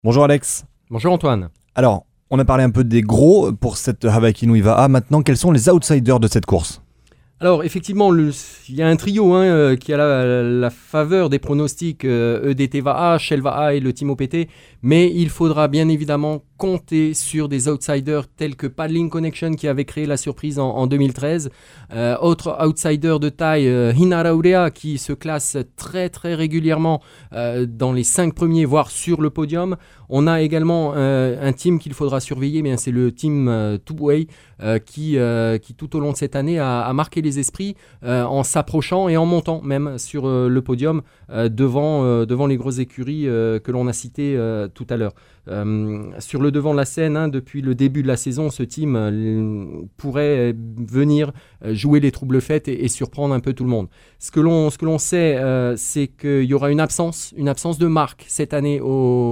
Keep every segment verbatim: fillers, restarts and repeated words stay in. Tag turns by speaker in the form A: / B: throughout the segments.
A: Bonjour Alex.
B: Bonjour Antoine.
A: Alors, on a parlé un peu des gros pour cette Hawaii Nui Va'a. Maintenant, quels sont les outsiders de cette course ?
B: Alors effectivement, le- il y a un trio hein, euh, qui a la, la faveur des pronostics euh, E D T Va'a, Shell Va'a et le Team O P T, mais il faudra bien évidemment compter sur des outsiders tels que Paddling Connection qui avait créé la surprise en, en deux mille treize. Euh, autre outsider de taille, euh, Hinara Urea qui se classe très très régulièrement euh, dans les cinq premiers, voire sur le podium. On a également euh, un team qu'il faudra surveiller, mais c'est le team euh, Tubway euh, qui, euh, qui tout au long de cette année a, a marqué les esprits euh, en s'approchant et en montant même sur euh, le podium euh, devant, euh, devant les grosses écuries euh, que l'on a citées euh, tout à l'heure. Euh, sur le devant de la scène, hein, depuis le début de la saison, ce team euh, pourrait venir euh, jouer les troubles fêtes et, et surprendre un peu tout le monde. Ce que l'on, ce que l'on sait, euh, c'est qu'il y aura une absence, une absence de marque cette année au,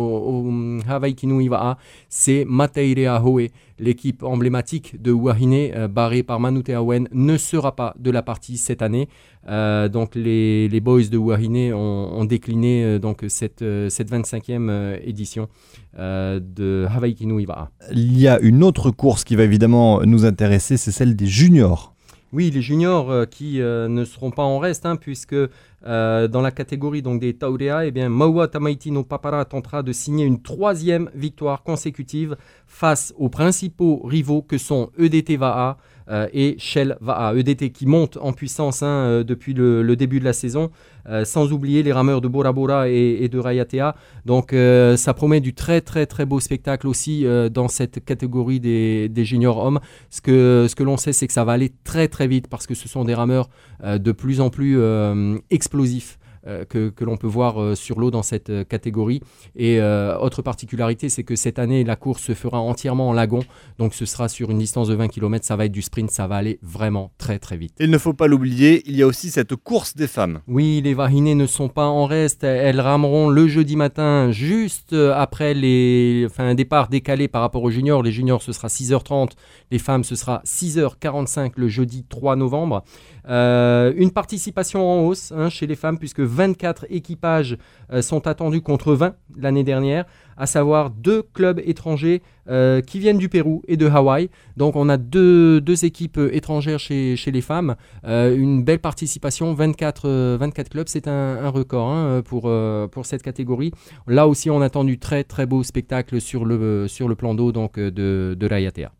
B: au Hawaii Nui Va'a. C'est Mateirea Hoe, l'équipe emblématique de Wahine, euh, barrée par Manute Awen, ne sera pas de la partie cette année. Euh, donc les, les boys de Wahine ont, ont décliné euh, donc cette, euh, cette vingt-cinquième euh, édition euh, de Hawaii Nui Va'a.
A: Il y a une autre course qui va évidemment nous intéresser, c'est celle des juniors.
B: Oui, les juniors euh, qui euh, ne seront pas en reste, hein, puisque euh, dans la catégorie donc, des Taurea, eh bien, Maua Tamaiti no Papara tentera de signer une troisième victoire consécutive face aux principaux rivaux que sont E D T Va'a euh, et Shell Va'a. E D T qui monte en puissance hein, euh, depuis le, le début de la saison, euh, sans oublier les rameurs de Bora Bora et, et de Raiatea. Donc euh, ça promet du très très très beau spectacle aussi euh, dans cette catégorie des, des juniors hommes. Ce que, ce que l'on sait, c'est que ça va aller très très vite parce que ce sont des rameurs euh, de plus en plus euh, explosifs euh, que, que l'on peut voir euh, sur l'eau dans cette euh, catégorie. Et euh, autre particularité, c'est que cette année, la course se fera entièrement en lagon. Donc ce sera sur une distance de vingt kilomètres, ça va être du sprint, ça va aller vraiment très très vite.
A: Il ne faut pas l'oublier, il y a aussi cette course des femmes.
B: Oui, les Vahiné ne sont pas en reste. Elles rameront le jeudi matin, juste après les, enfin, un départ décalé par rapport aux juniors. Les juniors, ce sera six heures trente. Les femmes, ce sera six heures quarante-cinq le jeudi trois novembre. Euh, une participation en hausse hein, chez les femmes, puisque vingt-quatre équipages euh, sont attendus contre vingt l'année dernière, à savoir deux clubs étrangers euh, qui viennent du Pérou et de Hawaï. Donc on a deux, deux équipes étrangères chez, chez les femmes. Euh, une belle participation, vingt-quatre, euh, vingt-quatre clubs, c'est un, un record hein, pour, euh, pour cette catégorie. Là aussi, on attend du très très beau spectacle sur le, sur le plan d'eau donc, de, de Raiatea.